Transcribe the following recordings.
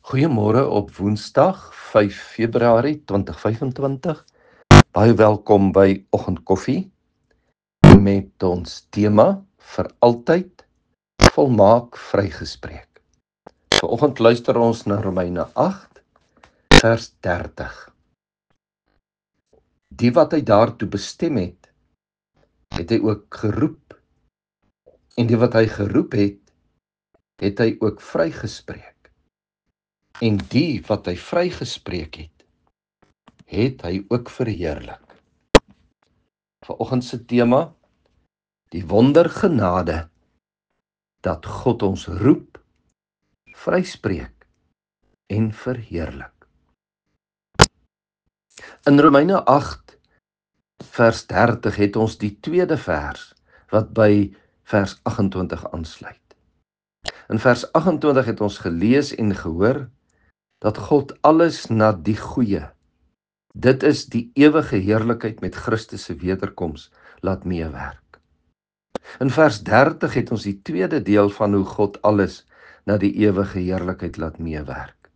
Goeiemôre op Woensdag 5 Februarie 2025. Baie welkom by Oggendkoffie met ons tema vir altyd volmaak vrygespreek. Vanoggend luister ons na Romeine 8 vers 30. Die wat hy daartoe bestem het, het hy ook geroep, en die wat hy geroep het, het hy ook vrygespreek. En die wat hy vrygespreek het, het hy ook verheerlik. Vanoggend se tema, die wondergenade dat God ons roep, vryspreek en verheerlik. In Romeine 8 vers 30 het ons die tweede vers wat by vers 28 aansluit. In vers 28 het ons gelees en gehoor dat God alles na die goeie, dit is die ewige heerlikheid met Christus se wederkoms, laat meewerk. In vers 30 het ons die tweede deel van hoe God alles na die ewige heerlikheid laat meewerk.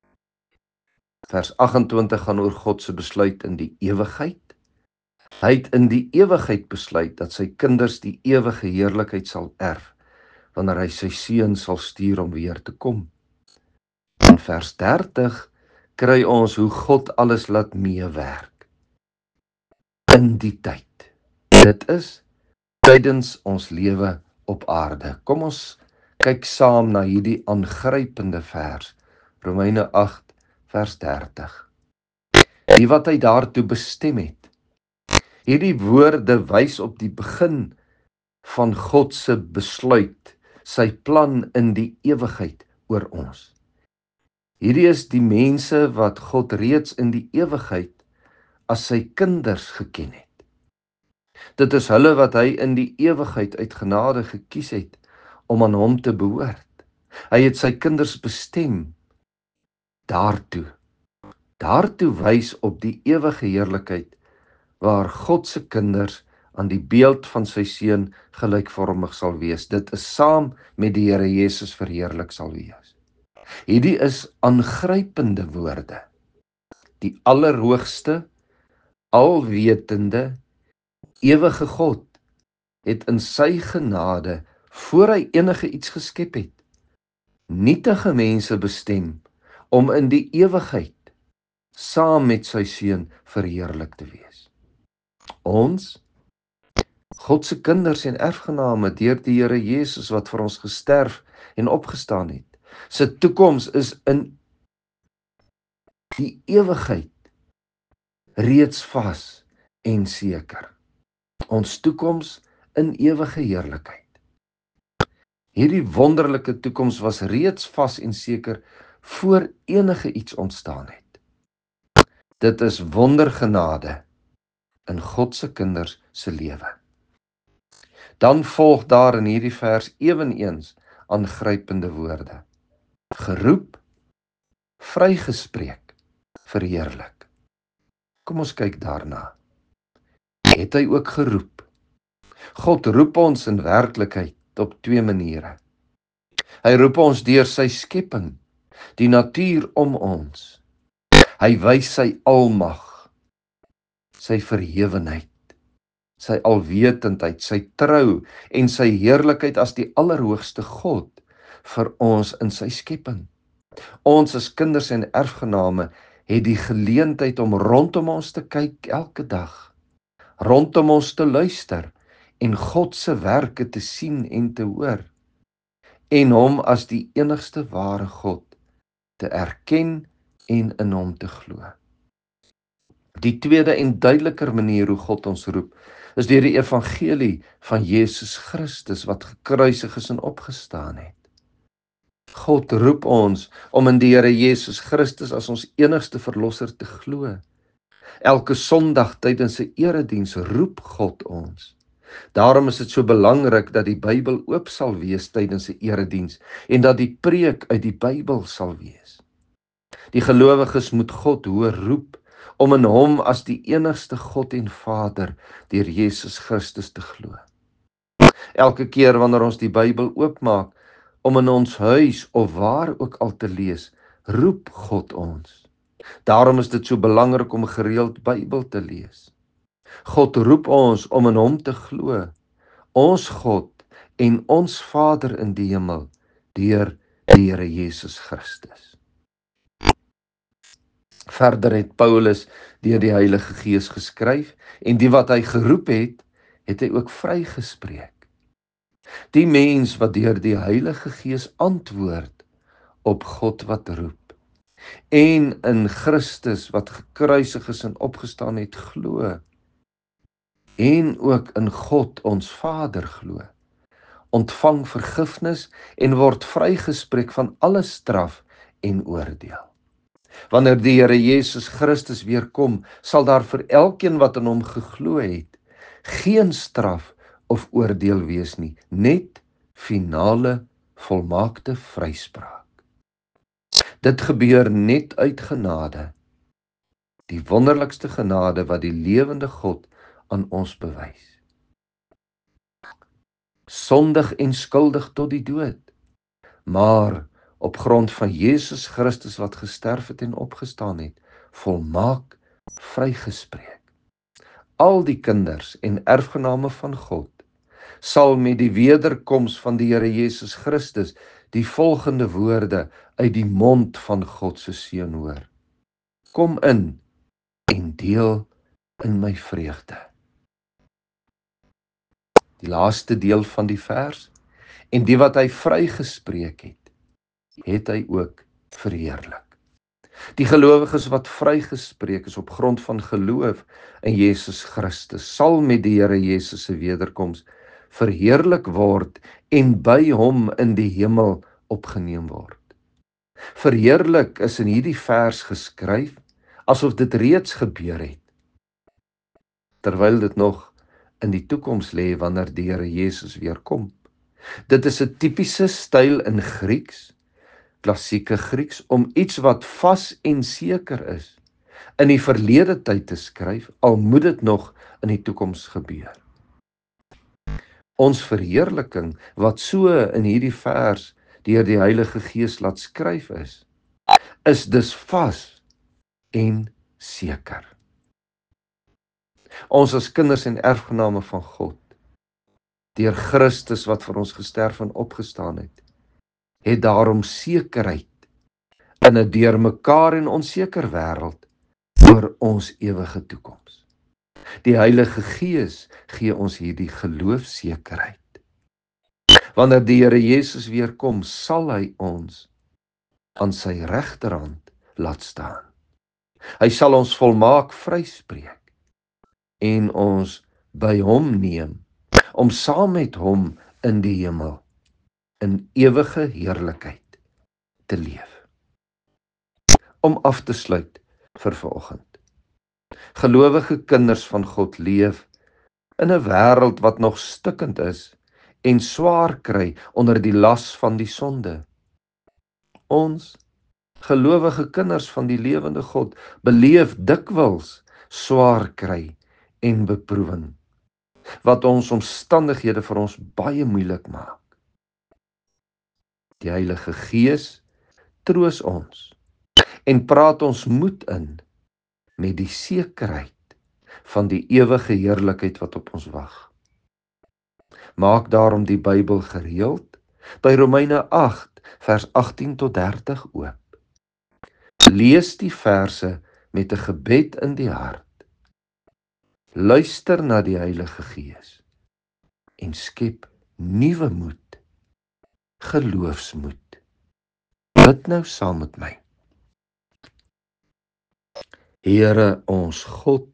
Vers 28 gaan oor God se besluit in die ewigheid. Hy het in die ewigheid besluit dat sy kinders die ewige heerlikheid sal erf, wanneer hy sy seun sal stuur om weer te kom. In vers 30 kry ons hoe God alles laat meewerk in die tyd. Dit is tydens ons lewe op aarde. Kom ons kyk saam na hierdie aangrypende vers, Romeine 8 vers 30. Die wat hy daartoe bestem het. Hierdie woorde wys op die begin van God se besluit, sy plan in die ewigheid oor ons. Hierdie is die mense wat God reeds in die ewigheid as sy kinders geken het. Dit is hulle wat hy in die ewigheid uit genade gekies het om aan hom te behoort. Hy het sy kinders bestem daartoe. Daartoe wys op die ewige heerlikheid waar God se kinders aan die beeld van sy seun gelykvormig sal wees. Dit is saam met die Here Jesus verheerlik sal wees. Hierdie is aangrypende woorde. Die allerhoogste, alwetende, ewige God het in sy genade, voor hy enige iets geskep het, nietige mense bestem om in die ewigheid saam met sy seun verheerlik te wees. Ons, God se kinders en erfgename deur die Here Jesus wat vir ons gesterf en opgestaan het, sy toekoms is in die ewigheid reeds vas en seker. Ons toekoms in ewige heerlikheid. Hierdie wonderlike toekoms was reeds vas en seker voor enige iets ontstaan het. Dit is wondergenade in God se kinders se lewe. Dan volg daar in hierdie vers eweneens aangrypende woorde. Geroep, vrygespreek, verheerlik. Kom ons kyk daarna. Het hy ook geroep? God roep ons in werklikheid op twee maniere. Hy roep ons deur sy skepping, die natuur om ons. Hy wys sy almag, sy verhewenheid, sy alwetendheid, sy trou en sy heerlikheid as die allerhoogste God vir ons in sy skepping. Ons as kinders en erfgename het die geleentheid om rondom ons te kyk elke dag, rondom ons te luister en God se werke te sien en te hoor, en hom as die enigste ware God te erken en in hom te glo. Die tweede en duideliker manier hoe God ons roep, is deur die evangelie van Jesus Christus wat gekruisig is en opgestaan het. God roep ons om in die Here Jesus Christus as ons enigste verlosser te glo. Elke Sondag tydens 'n erediens roep God ons. Daarom is dit so belangrik dat die Bybel oop sal wees tydens 'n erediens en dat die preek uit die Bybel sal wees. Die gelowiges moet God hoor roep om in hom as die enigste God en Vader deur Jesus Christus te glo. Elke keer wanneer ons die Bybel oopmaak om in ons huis of waar ook al te lees, roep God ons. Daarom is dit so belangrik om gereeld Bybel te lees. God roep ons om in hom te glo. Ons God en ons Vader in die hemel, deur die Here Jesus Christus. Verder het Paulus deur die Heilige Gees geskryf, en die wat hy geroep het, het hy ook vrygespreek. Die mens wat deur die Heilige Gees antwoord op God wat roep, en in Christus wat gekruisig is en opgestaan het glo, en ook in God ons Vader glo, ontvang vergifnis en word vrygespreek van alle straf en oordeel. Wanneer die Here Jesus Christus weer kom, sal daar vir elkeen wat in hom geglo het, geen straf of oordeel wees nie, net finale, volmaakte vryspraak. Dit gebeur net uit genade, die wonderlikste genade wat die lewende God aan ons bewys. Sondig en skuldig tot die dood, maar op grond van Jesus Christus wat gesterf het en opgestaan het, volmaak vrygespreek. Al die kinders en erfgename van God sal met die wederkoms van die Here Jesus Christus die volgende woorde uit die mond van God se Seun hoor: Kom in en deel in my vreugde. Die laaste deel van die vers: en die wat hy vrygespreek het, het hy ook verheerlik. Die gelowiges wat vrygespreek is op grond van geloof in Jesus Christus, sal met die Here Jesus se wederkoms verheerlik word en by hom in die hemel opgeneem word. Verheerlik is in hierdie vers geskryf asof dit reeds gebeur het, terwyl dit nog in die toekoms lê wanneer die Here Jesus weer kom. Dit is 'n tipiese styl in Grieks, klassieke Grieks, om iets wat vas en seker is, in die verlede tyd te skryf, al moet dit nog in die toekoms gebeur. Ons verheerliking, wat so in hierdie vers deur die Heilige Gees laat skryf is dus vas en seker. Ons as kinders en erfgename van God, deur Christus wat vir ons gesterf en opgestaan het daarom sekerheid in 'n deurmekaar en onseker wêreld oor ons ewige toekoms. Die Heilige Gees gee ons hierdie geloofsekerheid. Wanneer die Here Jesus weer kom, sal hy ons aan sy regterhand laat staan. Hy sal ons volmaak vryspreek en ons by hom neem, om saam met hom in die hemel, in ewige heerlikheid te leef. Om af te sluit vir vanoggend. Gelowige kinders van God leef in 'n wêreld wat nog stikkend is en swaar kry onder die las van die sonde. Ons, gelowige kinders van die lewende God, beleef dikwels swaar kry en beproewing, wat ons omstandighede vir ons baie moeilik maak. Die Heilige Gees troos ons en praat ons moed in met die sekerheid van die ewige heerlikheid wat op ons wag. Maak daarom die Bybel gereeld by Romeine 8 vers 18 tot 30 oop. Lees die verse met 'n gebed in die hart. Luister na die Heilige Gees en skep nuwe moed, geloofsmoed. Bid nou saam met my. Here ons God,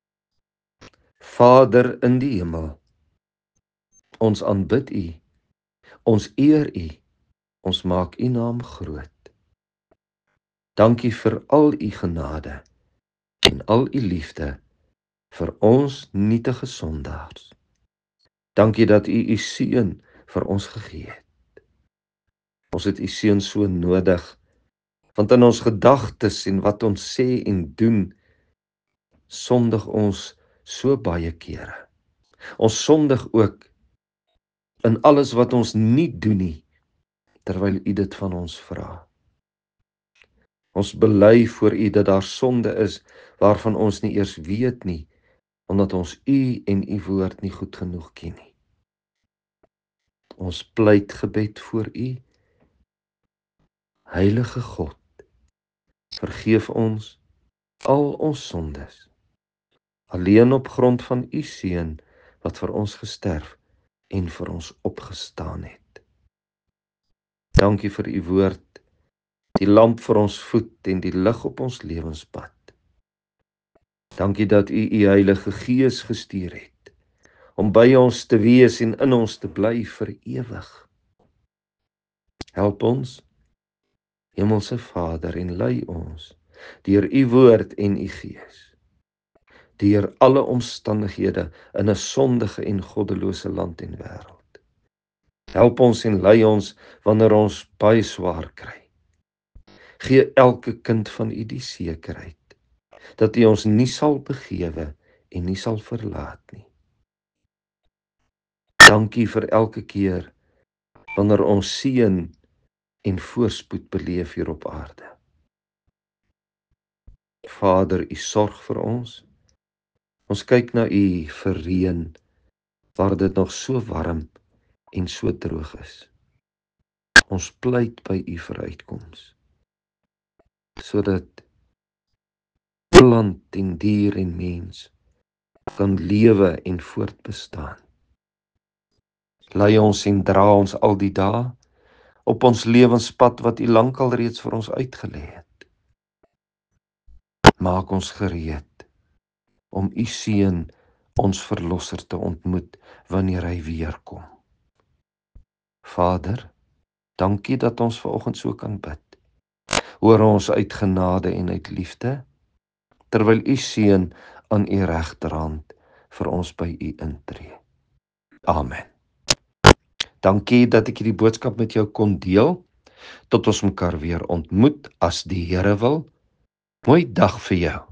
Vader in die hemel, ons aanbid U, ons eer U, ons maak U naam groot. Dankie vir al U genade en al U liefde vir ons nietige sondaars. Dankie dat U U seun vir ons gegee het. Ons het U seun so nodig, want in ons gedagtes en wat ons sê en doen, sondig ons so baie kere. Ons sondig ook in alles wat ons nie doen nie, terwyl U dit van ons vra. Ons bely voor U dat daar sonde is waarvan ons nie eers weet nie, omdat ons U en U woord nie goed genoeg ken nie. Ons pleit gebed voor U. Heilige God, vergeef ons al ons sondes, alleen op grond van U Seun wat vir ons gesterf en vir ons opgestaan het. Dankie vir U woord, die lamp vir ons voet en die lig op ons lewenspad. Dankie dat U U Heilige Gees gestuur het om by ons te wees en in ons te bly vir ewig. Help ons, Hemelse Vader, en lei ons deur U woord en U Gees, deur alle omstandighede in 'n sondige en goddelose land en wêreld. Help ons en lei ons wanneer ons baie swaar kry. Gee elke kind van U die sekerheid dat U ons nie sal begewe en nie sal verlaat nie. Dankie vir elke keer wanneer ons seën en voorspoed beleef hier op aarde. Vader, U sorg vir ons. Ons kyk na U vir reën waar dit nog so warm en so droog is. Ons pleit by U vir uitkoms, sodat plant en dier en mens kan lewe en voortbestaan. Lei ons en dra ons al die dae op ons lewenspad wat U lankal reeds vir ons uitgelê het. Maak ons gereed om U Seun, ons Verlosser, te ontmoet wanneer Hy weer kom. Vader, dankie dat ons vanoggend so kan bid. Hoor ons uit genade en uit liefde, terwyl U Seun aan U regterhand vir ons by U intree. Amen. Dankie dat ek hierdie boodskap met jou kon deel. Tot ons mekaar weer ontmoet as die Here wil. Mooi dag vir jou.